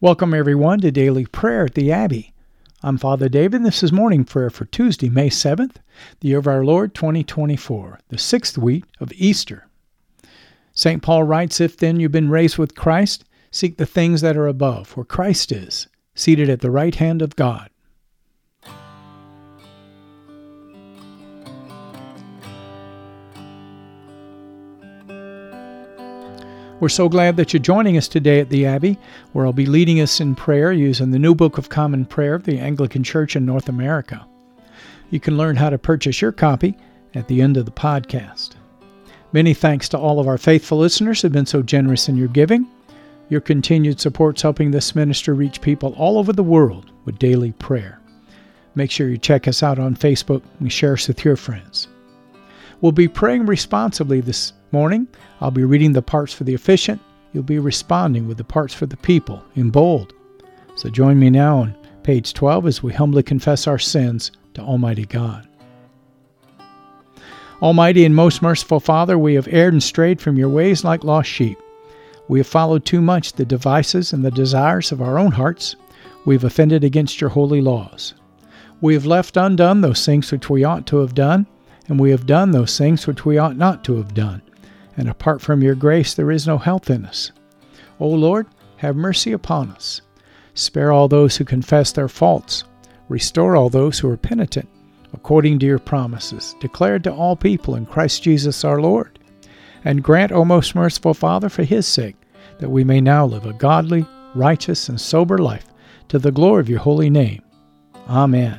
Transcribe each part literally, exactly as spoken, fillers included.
Welcome everyone to Daily Prayer at the Abbey. I'm Father David, and this is morning prayer for Tuesday, May seventh, the year of our Lord twenty twenty-four, the sixth week of Easter. Saint Paul writes, "If then you've been raised with Christ, seek the things that are above, where Christ is, seated at the right hand of God." We're so glad that you're joining us today at the Abbey, where I'll be leading us in prayer using the New Book of Common Prayer of the Anglican Church in North America. You can learn how to purchase your copy at the end of the podcast. Many thanks to all of our faithful listeners who have been so generous in your giving. Your continued support's helping this ministry reach people all over the world with daily prayer. Make sure you check us out on Facebook and share us with your friends. We'll be praying responsibly this morning. I'll be reading the parts for the officiant. You'll be responding with the parts for the people in bold. So join me now on page twelve as we humbly confess our sins to Almighty God. Almighty and most merciful Father, we have erred and strayed from your ways like lost sheep. We have followed too much the devices and the desires of our own hearts. We have offended against your holy laws. We have left undone those things which we ought to have done, and we have done those things which we ought not to have done. And apart from your grace, there is no health in us. O Lord, have mercy upon us. Spare all those who confess their faults. Restore all those who are penitent, according to your promises, declared to all people in Christ Jesus our Lord. And grant, O most merciful Father, for his sake, that we may now live a godly, righteous, and sober life, to the glory of your holy name. Amen.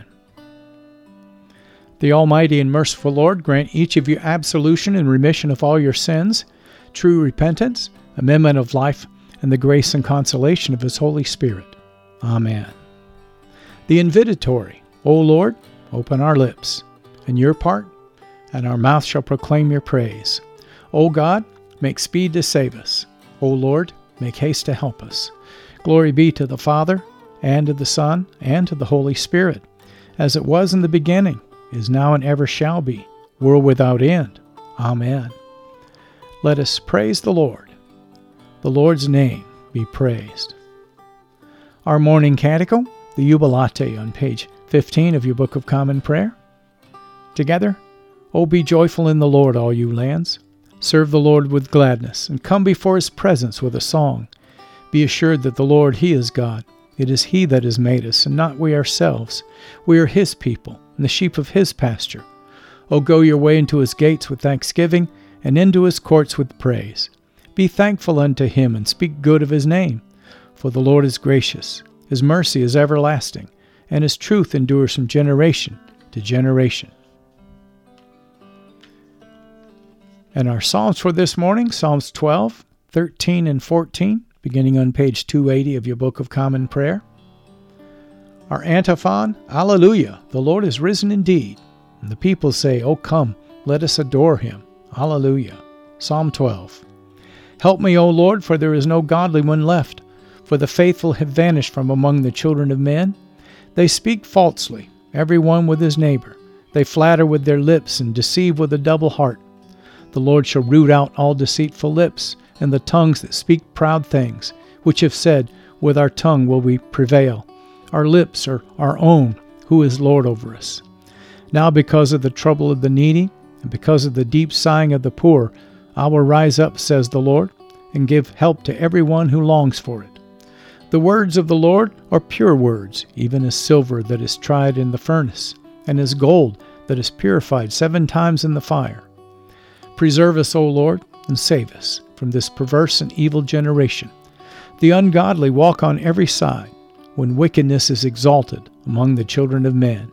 The Almighty and merciful Lord grant each of you absolution and remission of all your sins, true repentance, amendment of life, and the grace and consolation of his Holy Spirit. Amen. The invitatory, O Lord, open our lips, and your part, and our mouth shall proclaim your praise. O God, make speed to save us. O Lord, make haste to help us. Glory be to the Father, and to the Son, and to the Holy Spirit, as it was in the beginning, is now and ever shall be, world without end. Amen. Let us praise the Lord. The Lord's name be praised. Our morning canticle, the Jubilate, on page fifteen of your Book of Common Prayer. Together, O be joyful in the Lord, all you lands. Serve the Lord with gladness, and come before his presence with a song. Be assured that the Lord, he is God. It is he that has made us, and not we ourselves. We are his people, and the sheep of his pasture. O go your way into his gates with thanksgiving, and into his courts with praise. Be thankful unto him, and speak good of his name. For the Lord is gracious, his mercy is everlasting, and his truth endures from generation to generation. And our Psalms for this morning, Psalms twelve, thirteen, and fourteen, beginning on page two eighty of your Book of Common Prayer. Our antiphon, Alleluia, the Lord is risen indeed. And the people say, O come, let us adore him. Alleluia. Psalm twelve. Help me, O Lord, for there is no godly one left, for the faithful have vanished from among the children of men. They speak falsely, every one with his neighbor. They flatter with their lips and deceive with a double heart. The Lord shall root out all deceitful lips, and the tongues that speak proud things, which have said, with our tongue will we prevail. Our lips are our own, who is Lord over us. Now because of the trouble of the needy, and because of the deep sighing of the poor, I will rise up, says the Lord, and give help to every one who longs for it. The words of the Lord are pure words, even as silver that is tried in the furnace, and as gold that is purified seven times in the fire. Preserve us, O Lord, and save us from this perverse and evil generation. The ungodly walk on every side, when wickedness is exalted among the children of men.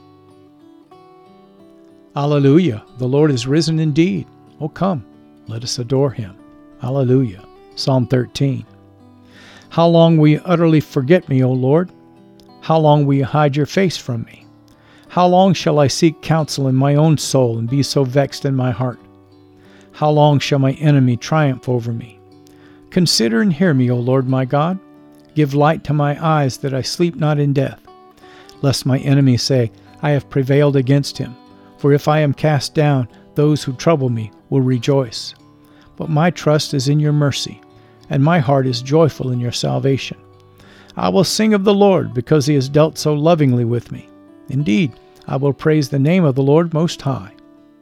Alleluia, the Lord is risen indeed. O come, let us adore him. Alleluia. Psalm thirteen. How long will you utterly forget me, O Lord? How long will you hide your face from me? How long shall I seek counsel in my own soul and be so vexed in my heart? How long shall my enemy triumph over me? Consider and hear me, O Lord my God. Give light to my eyes, that I sleep not in death. Lest my enemy say, I have prevailed against him. For if I am cast down, those who trouble me will rejoice. But my trust is in your mercy, and my heart is joyful in your salvation. I will sing of the Lord, because he has dealt so lovingly with me. Indeed, I will praise the name of the Lord Most High.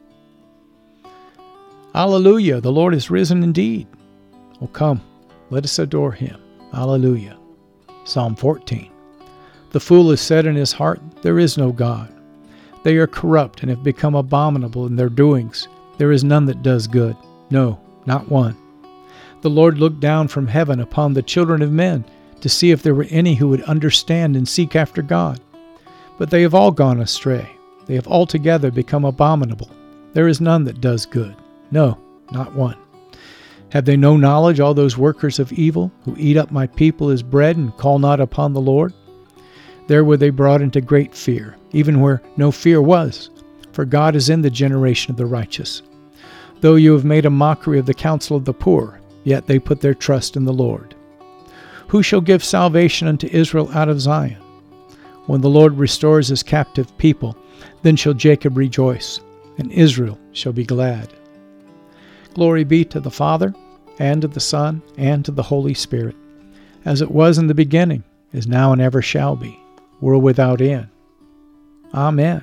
Alleluia, the Lord is risen indeed. Oh, come, let us adore him. Alleluia. Psalm fourteen. The fool has said in his heart, there is no God. They are corrupt and have become abominable in their doings. There is none that does good. No, not one. The Lord looked down from heaven upon the children of men to see if there were any who would understand and seek after God. But they have all gone astray. They have altogether become abominable. There is none that does good. No, not one. Have they no knowledge, all those workers of evil, who eat up my people as bread and call not upon the Lord? There were they brought into great fear, even where no fear was, for God is in the generation of the righteous. Though you have made a mockery of the counsel of the poor, yet they put their trust in the Lord. Who shall give salvation unto Israel out of Zion? When the Lord restores his captive people, then shall Jacob rejoice, and Israel shall be glad. Glory be to the Father, and to the Son, and to the Holy Spirit, as it was in the beginning, is now, and ever shall be, world without end. Amen.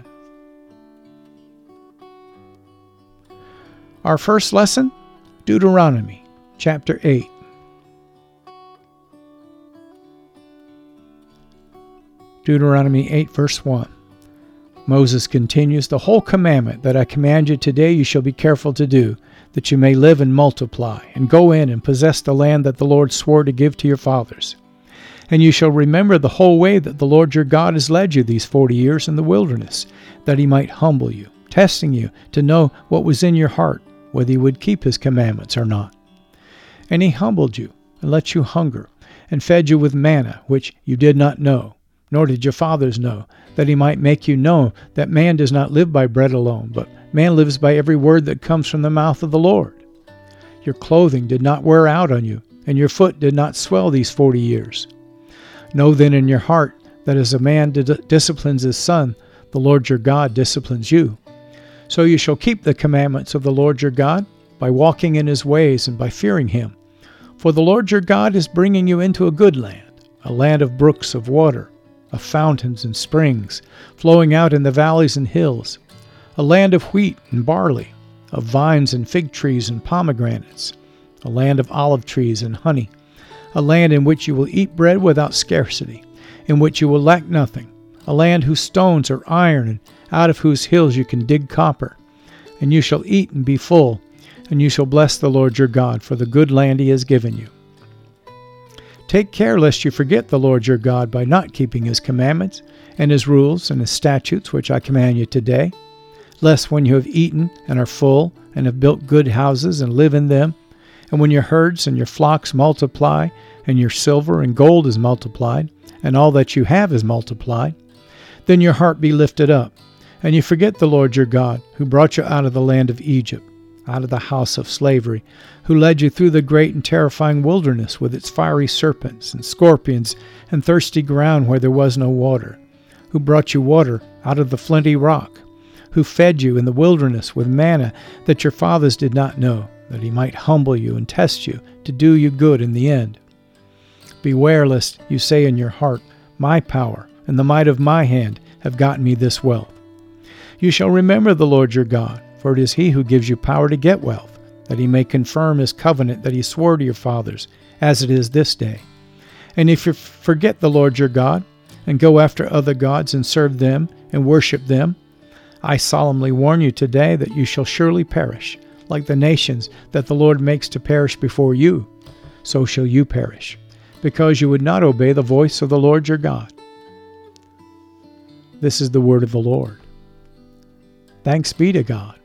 Our first lesson, Deuteronomy, chapter eight. Deuteronomy eight, verse one. Moses continues, the whole commandment that I command you today you shall be careful to do, that you may live and multiply, and go in and possess the land that the Lord swore to give to your fathers. And you shall remember the whole way that the Lord your God has led you these forty years in the wilderness, that he might humble you, testing you to know what was in your heart, whether you would keep his commandments or not. And he humbled you, and let you hunger, and fed you with manna, which you did not know, nor did your fathers know, that he might make you know that man does not live by bread alone, but man lives by every word that comes from the mouth of the Lord. Your clothing did not wear out on you, and your foot did not swell these forty years. Know then in your heart that as a man disciplines his son, the Lord your God disciplines you. So you shall keep the commandments of the Lord your God by walking in his ways and by fearing him. For the Lord your God is bringing you into a good land, a land of brooks of water, of fountains and springs, flowing out in the valleys and hills, a land of wheat and barley, of vines and fig trees and pomegranates, a land of olive trees and honey, a land in which you will eat bread without scarcity, in which you will lack nothing, a land whose stones are iron, and out of whose hills you can dig copper. And you shall eat and be full, and you shall bless the Lord your God for the good land he has given you. Take care lest you forget the Lord your God by not keeping his commandments, and his rules, and his statutes which I command you today, lest when you have eaten and are full, and have built good houses and live in them, and when your herds and your flocks multiply, and your silver and gold is multiplied, and all that you have is multiplied, then your heart be lifted up, and you forget the Lord your God, who brought you out of the land of Egypt, out of the house of slavery, who led you through the great and terrifying wilderness with its fiery serpents and scorpions and thirsty ground where there was no water, who brought you water out of the flinty rock, who fed you in the wilderness with manna that your fathers did not know, that he might humble you and test you to do you good in the end. Beware lest you say in your heart, my power and the might of my hand have gotten me this wealth. You shall remember the Lord your God, for it is he who gives you power to get wealth, that he may confirm his covenant that he swore to your fathers, as it is this day. And if you forget the Lord your God, and go after other gods and serve them and worship them, I solemnly warn you today that you shall surely perish, like the nations that the Lord makes to perish before you. So shall you perish, because you would not obey the voice of the Lord your God. This is the word of the Lord. Thanks be to God.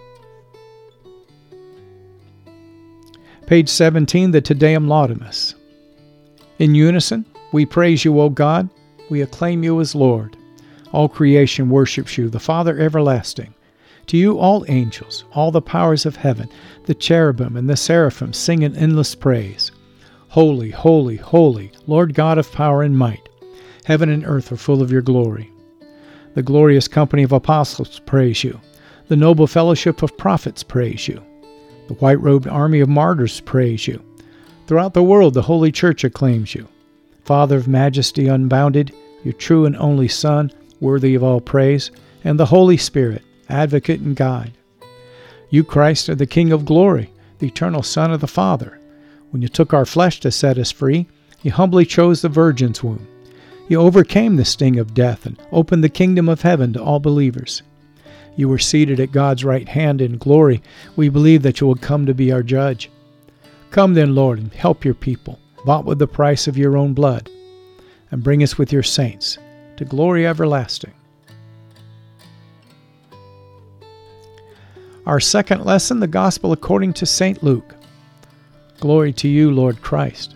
Page seventeen, the Te Deum Laudamus. In unison, we praise you, O God. We acclaim you as Lord. All creation worships you, the Father everlasting. To you all angels, all the powers of heaven, the cherubim and the seraphim sing in endless praise. Holy, holy, holy, Lord God of power and might. Heaven and earth are full of your glory. The glorious company of apostles praise you. The noble fellowship of prophets praise you. The white-robed army of martyrs praise you. Throughout the world the Holy Church acclaims you. Father of majesty unbounded, your true and only Son, worthy of all praise, and the Holy Spirit, advocate and guide. You, Christ, are the King of glory, the eternal Son of the Father. When you took our flesh to set us free, you humbly chose the Virgin's womb. You overcame the sting of death and opened the kingdom of heaven to all believers. You were seated at God's right hand in glory. We believe that you will come to be our judge. Come then, Lord, and help your people, bought with the price of your own blood, and bring us with your saints to glory everlasting. Our second lesson, the Gospel according to Saint Luke. Glory to you, Lord Christ.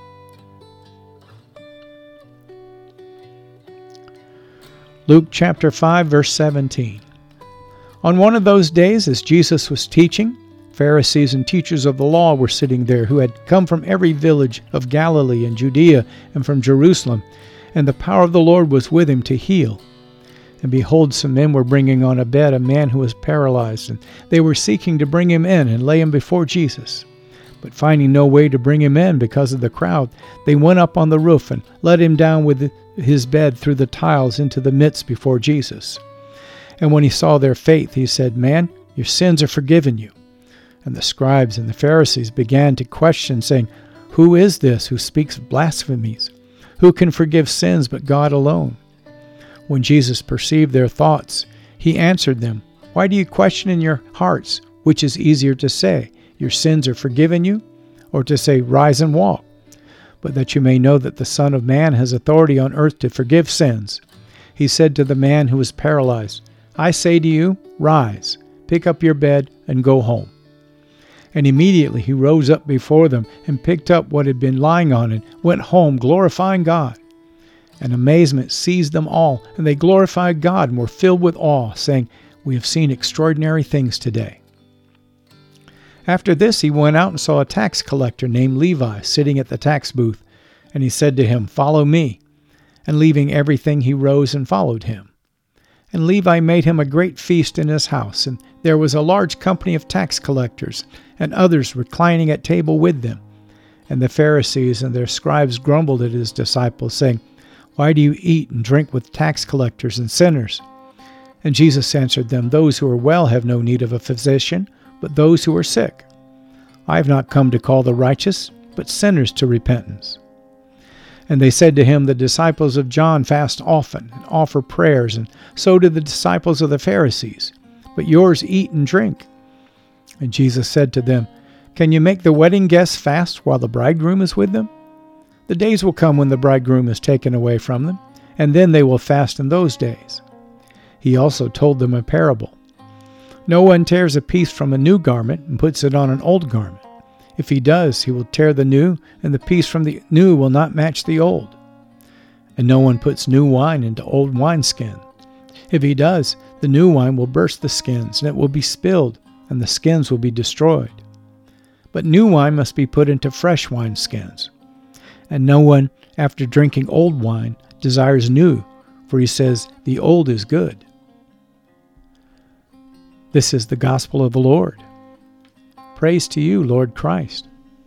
Luke chapter five, verse seventeen. On one of those days, as Jesus was teaching, Pharisees and teachers of the law were sitting there, who had come from every village of Galilee and Judea and from Jerusalem, and the power of the Lord was with him to heal. And behold, some men were bringing on a bed a man who was paralyzed, and they were seeking to bring him in and lay him before Jesus. But finding no way to bring him in because of the crowd, they went up on the roof and let him down with his bed through the tiles into the midst before Jesus. And when he saw their faith, he said, "Man, your sins are forgiven you." And the scribes and the Pharisees began to question, saying, "Who is this who speaks blasphemies? Who can forgive sins but God alone?" When Jesus perceived their thoughts, he answered them, "Why do you question in your hearts, which is easier to say, 'Your sins are forgiven you,' or to say, 'Rise and walk'? But that you may know that the Son of Man has authority on earth to forgive sins." He said to the man who was paralyzed, "I say to you, rise, pick up your bed, and go home." And immediately he rose up before them and picked up what had been lying on it, and went home glorifying God. And amazement seized them all, and they glorified God and were filled with awe, saying, "We have seen extraordinary things today." After this he went out and saw a tax collector named Levi sitting at the tax booth, and he said to him, "Follow me." And leaving everything, he rose and followed him. And Levi made him a great feast in his house, and there was a large company of tax collectors, and others reclining at table with them. And the Pharisees and their scribes grumbled at his disciples, saying, "Why do you eat and drink with tax collectors and sinners?" And Jesus answered them, "Those who are well have no need of a physician, but those who are sick. I have not come to call the righteous, but sinners to repentance." And they said to him, "The disciples of John fast often and offer prayers, and so do the disciples of the Pharisees. But yours eat and drink." And Jesus said to them, "Can you make the wedding guests fast while the bridegroom is with them? The days will come when the bridegroom is taken away from them, and then they will fast in those days." He also told them a parable. "No one tears a piece from a new garment and puts it on an old garment. If he does, he will tear the new, and the piece from the new will not match the old. And no one puts new wine into old wineskin. If he does, the new wine will burst the skins, and it will be spilled, and the skins will be destroyed. But new wine must be put into fresh wineskins. And no one, after drinking old wine, desires new, for he says, 'The old is good.'" This is the gospel of the Lord. Praise to you, Lord Christ.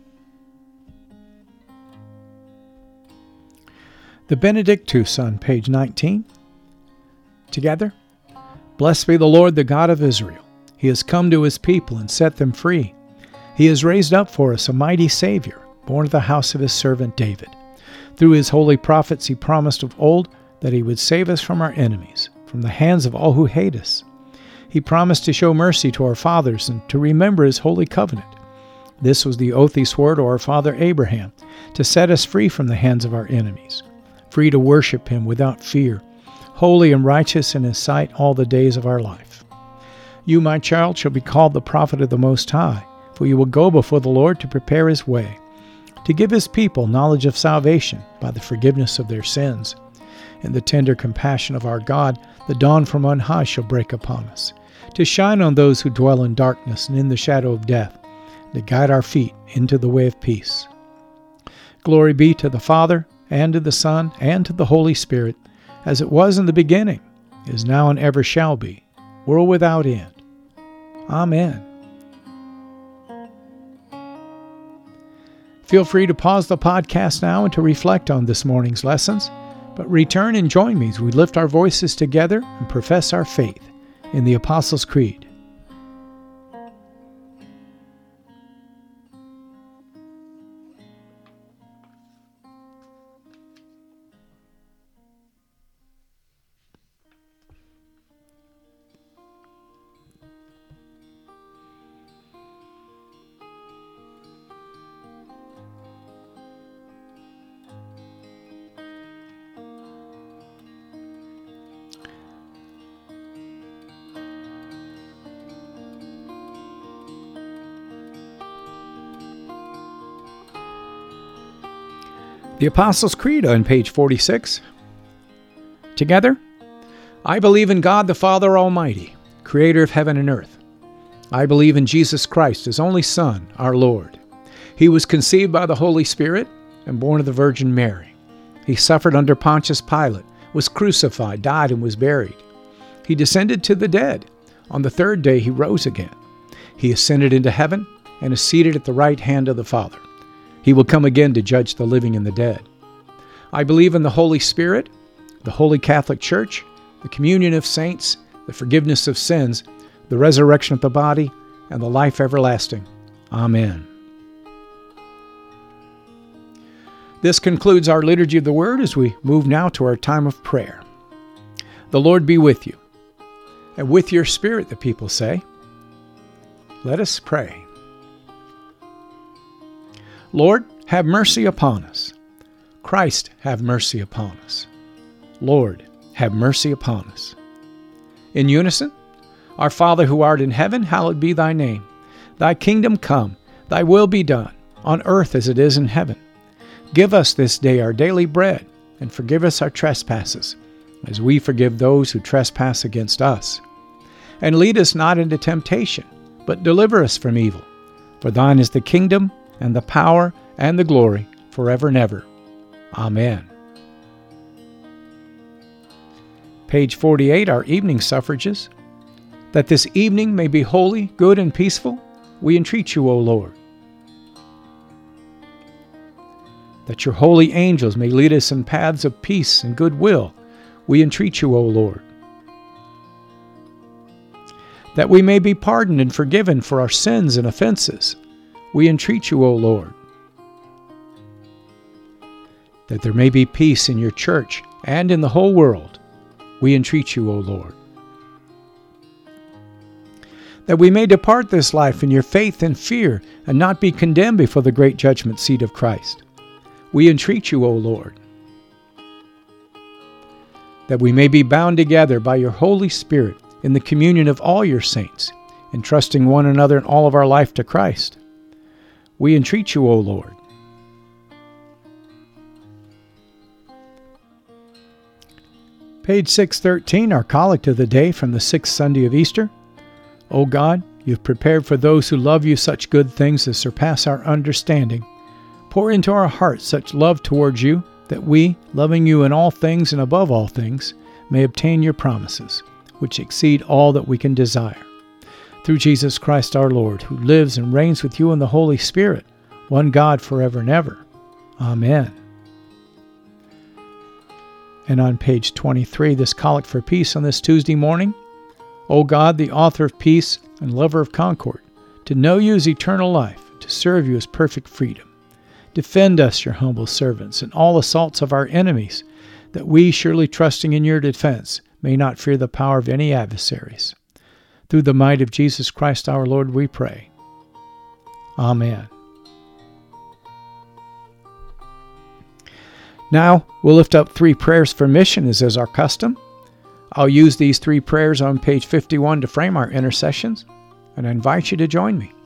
The Benedictus on page nineteen. Together. Blessed be the Lord, the God of Israel. He has come to his people and set them free. He has raised up for us a mighty Savior, born of the house of his servant David. Through his holy prophets he promised of old that he would save us from our enemies, from the hands of all who hate us. He promised to show mercy to our fathers and to remember his holy covenant. This was the oath he swore to our father Abraham, to set us free from the hands of our enemies, free to worship him without fear, holy and righteous in his sight all the days of our life. You, my child, shall be called the prophet of the Most High, for you will go before the Lord to prepare his way, to give his people knowledge of salvation by the forgiveness of their sins. In the tender compassion of our God, the dawn from on high shall break upon us, to shine on those who dwell in darkness and in the shadow of death, to guide our feet into the way of peace. Glory be to the Father, and to the Son, and to the Holy Spirit, as it was in the beginning, is now, and ever shall be, world without end. Amen. Feel free to pause the podcast now and to reflect on this morning's lessons, but return and join me as we lift our voices together and profess our faith in the Apostles' Creed. The Apostles' Creed on page forty-six. Together, I believe in God the Father Almighty, creator of heaven and earth. I believe in Jesus Christ, his only Son, our Lord. He was conceived by the Holy Spirit and born of the Virgin Mary. He suffered under Pontius Pilate, was crucified, died, and was buried. He descended to the dead. On the third day he rose again. He ascended into heaven and is seated at the right hand of the Father. He will come again to judge the living and the dead. I believe in the Holy Spirit, the Holy Catholic Church, the communion of saints, the forgiveness of sins, the resurrection of the body, and the life everlasting. Amen. This concludes our Liturgy of the Word as we move now to our time of prayer. The Lord be with you, and with your spirit, the people say. Let us pray. Lord, have mercy upon us. Christ, have mercy upon us. Lord, have mercy upon us. In unison, Our Father who art in heaven, hallowed be thy name. Thy kingdom come, thy will be done, on earth as it is in heaven. Give us this day our daily bread, and forgive us our trespasses, as we forgive those who trespass against us. And lead us not into temptation, but deliver us from evil. For thine is the kingdom, and the power, and the glory, forever and ever. Amen. Page forty-eight, our evening suffrages. That this evening may be holy, good, and peaceful, we entreat you, O Lord. That your holy angels may lead us in paths of peace and goodwill, we entreat you, O Lord. That we may be pardoned and forgiven for our sins and offenses, we entreat you, O Lord. That there may be peace in your church and in the whole world, we entreat you, O Lord. That we may depart this life in your faith and fear and not be condemned before the great judgment seat of Christ, we entreat you, O Lord. That we may be bound together by your Holy Spirit in the communion of all your saints, entrusting one another in all of our life to Christ, we entreat you, O Lord. Page six thirteen, our collect of the day from the sixth Sunday of Easter. O God, you have prepared for those who love you such good things as surpass our understanding. Pour into our hearts such love towards you, that we, loving you in all things and above all things, may obtain your promises, which exceed all that we can desire. Through Jesus Christ our Lord, who lives and reigns with you in the Holy Spirit, one God forever and ever. Amen. And on page twenty-three, this collect for peace on this Tuesday morning. O God, the author of peace and lover of concord, to know you is eternal life, to serve you is perfect freedom. Defend us, your humble servants, in all assaults of our enemies, that we, surely trusting in your defense, may not fear the power of any adversaries. Through the might of Jesus Christ our Lord, we pray. Amen. Now, we'll lift up three prayers for mission, as is our custom. I'll use these three prayers on page fifty-one to frame our intercessions, and I invite you to join me.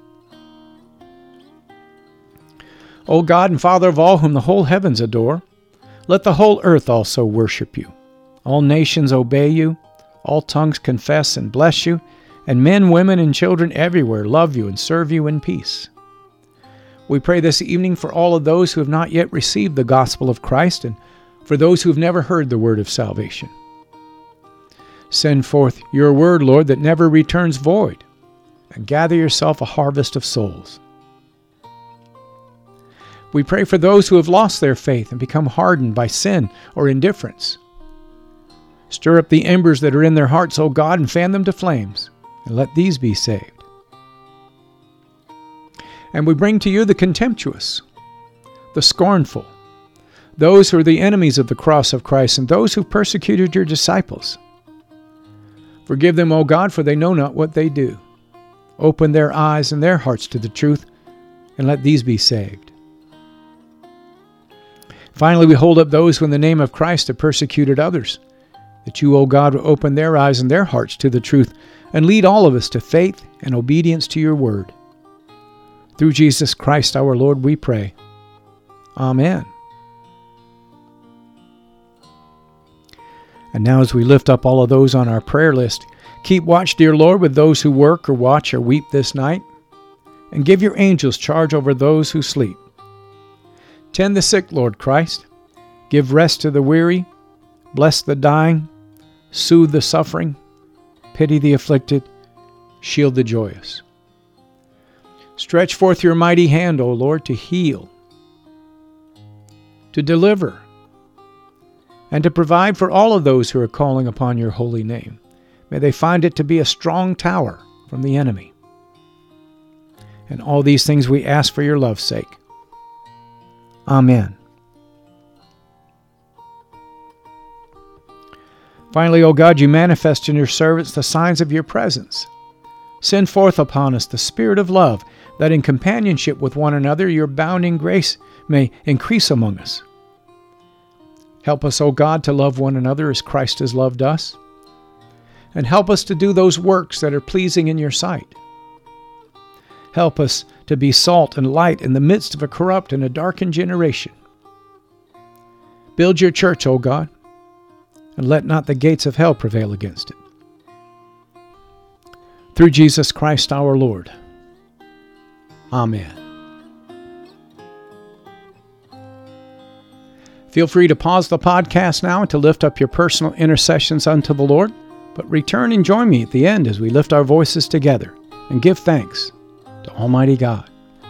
O God and Father of all whom the whole heavens adore, let the whole earth also worship you. All nations obey you, all tongues confess and bless you, and men, women, and children everywhere love you and serve you in peace. We pray this evening for all of those who have not yet received the gospel of Christ, and for those who have never heard the word of salvation. Send forth your word, Lord, that never returns void, and gather yourself a harvest of souls. We pray for those who have lost their faith and become hardened by sin or indifference. Stir up the embers that are in their hearts, O God, and fan them to flames, and let these be saved. And we bring to you the contemptuous, the scornful, those who are the enemies of the cross of Christ, and those who persecuted your disciples. Forgive them, O God, for they know not what they do. Open their eyes and their hearts to the truth, and let these be saved. Finally, we hold up those who in the name of Christ have persecuted others, that you, O God, will open their eyes and their hearts to the truth, and lead all of us to faith and obedience to your word. Through Jesus Christ our Lord we pray. Amen. And now as we lift up all of those on our prayer list, keep watch, dear Lord, with those who work or watch or weep this night, and give your angels charge over those who sleep. Tend the sick, Lord Christ. Give rest to the weary. Bless the dying. Soothe the suffering. Pity the afflicted. Shield the joyous. Stretch forth your mighty hand, O Lord, to heal, to deliver, and to provide for all of those who are calling upon your holy name. May they find it to be a strong tower from the enemy. And all these things we ask for your love's sake. Amen. Finally, O God, you manifest in your servants the signs of your presence. Send forth upon us the Spirit of love, that in companionship with one another your abounding grace may increase among us. Help us, O God, to love one another as Christ has loved us. And help us to do those works that are pleasing in your sight. Help us to be salt and light in the midst of a corrupt and a darkened generation. Build your church, O God, and let not the gates of hell prevail against it. Through Jesus Christ our Lord. Amen. Feel free to pause the podcast now and to lift up your personal intercessions unto the Lord, but return and join me at the end as we lift our voices together and give thanks to Almighty God.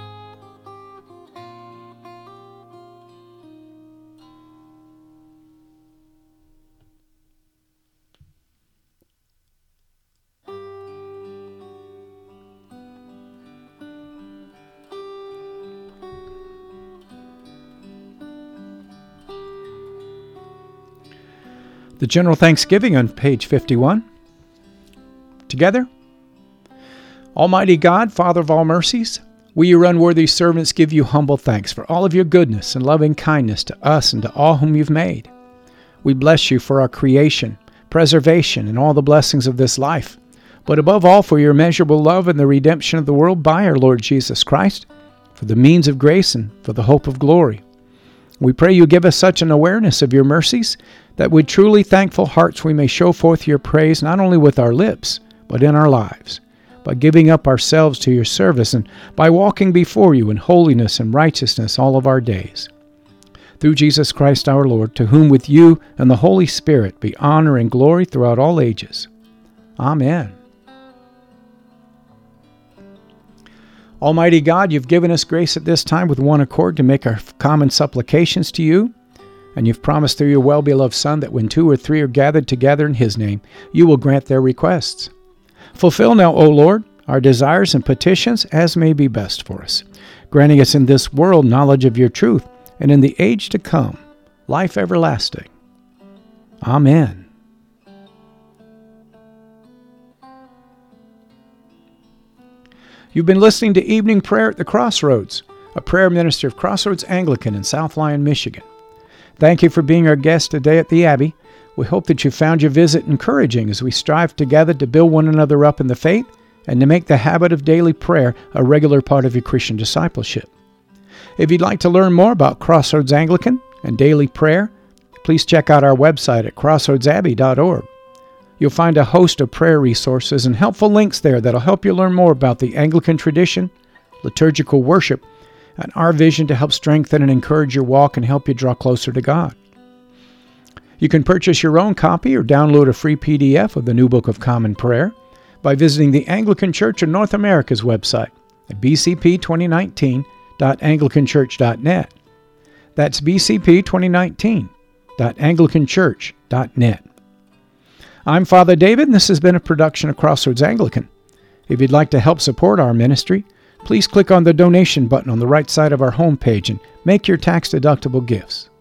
The General Thanksgiving on page fifty-one. Together. Almighty God, Father of all mercies, we, your unworthy servants, give you humble thanks for all of your goodness and loving kindness to us and to all whom you've made. We bless you for our creation, preservation, and all the blessings of this life, but above all for your immeasurable love and the redemption of the world by our Lord Jesus Christ, for the means of grace and for the hope of glory. We pray you give us such an awareness of your mercies that with truly thankful hearts we may show forth your praise not only with our lips, but in our lives, by giving up ourselves to your service and by walking before you in holiness and righteousness all of our days. Through Jesus Christ our Lord, to whom with you and the Holy Spirit be honor and glory throughout all ages. Amen. Almighty God, you've given us grace at this time with one accord to make our common supplications to you, and you've promised through your well-beloved Son that when two or three are gathered together in his name, you will grant their requests. Fulfill now, O Lord, our desires and petitions as may be best for us, granting us in this world knowledge of your truth, and in the age to come, life everlasting. Amen. You've been listening to Evening Prayer at the Crossroads, a prayer minister of Crossroads Anglican in South Lyon, Michigan. Thank you for being our guest today at the Abbey. We hope that you found your visit encouraging as we strive together to build one another up in the faith and to make the habit of daily prayer a regular part of your Christian discipleship. If you'd like to learn more about Crossroads Anglican and daily prayer, please check out our website at crossroads abbey dot org. You'll find a host of prayer resources and helpful links there that'll help you learn more about the Anglican tradition, liturgical worship, and our vision to help strengthen and encourage your walk and help you draw closer to God. You can purchase your own copy or download a free P D F of the New Book of Common Prayer by visiting the Anglican Church of North America's website at b c p twenty nineteen dot anglican church dot net. That's b c p twenty nineteen dot anglican church dot net. I'm Father David, and this has been a production of Crossroads Anglican. If you'd like to help support our ministry, please click on the donation button on the right side of our homepage and make your tax-deductible gifts.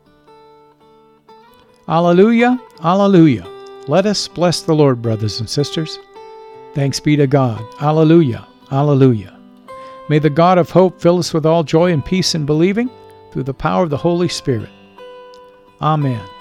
Alleluia, alleluia. Let us bless the Lord, brothers and sisters. Thanks be to God. Alleluia, alleluia. May the God of hope fill us with all joy and peace in believing through the power of the Holy Spirit. Amen.